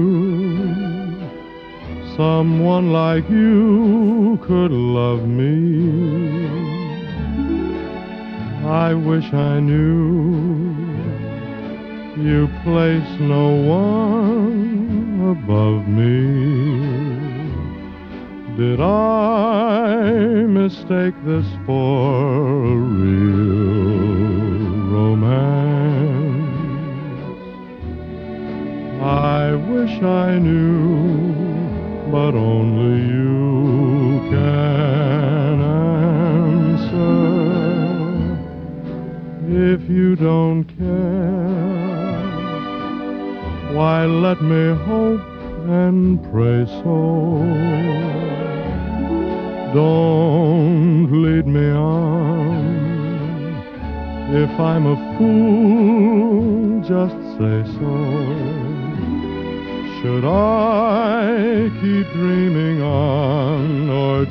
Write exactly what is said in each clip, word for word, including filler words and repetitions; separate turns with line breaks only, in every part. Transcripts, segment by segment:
someone like you could love me. I wish I knew you place no one above me. Did I mistake this for a real romance? I wish I knew, but only you can answer. If you don't care, why let me hope and pray so. Don't lead me on. If I'm a fool, just say so. Should I keep dreaming on, or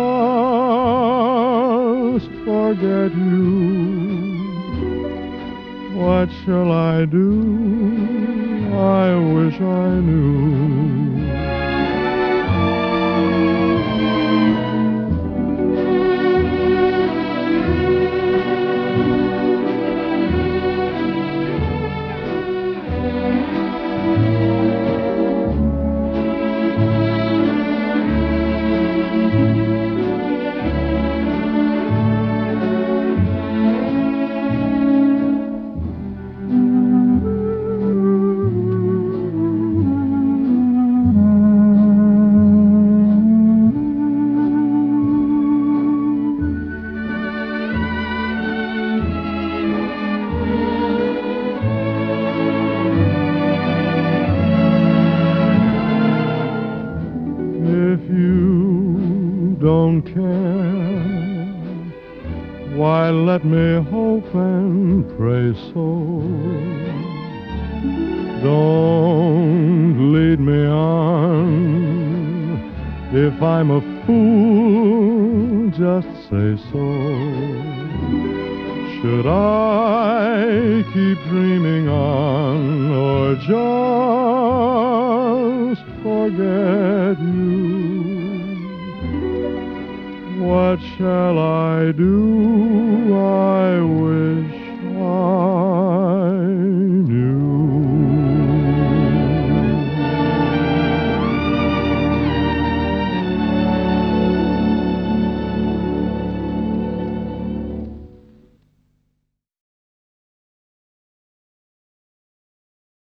just forget you? What shall I do? I wish I knew. If you don't care, why let me hope and pray so. Don't lead me on. If I'm a fool, just say so. Should I keep dreaming on, or just forget you? What shall I do?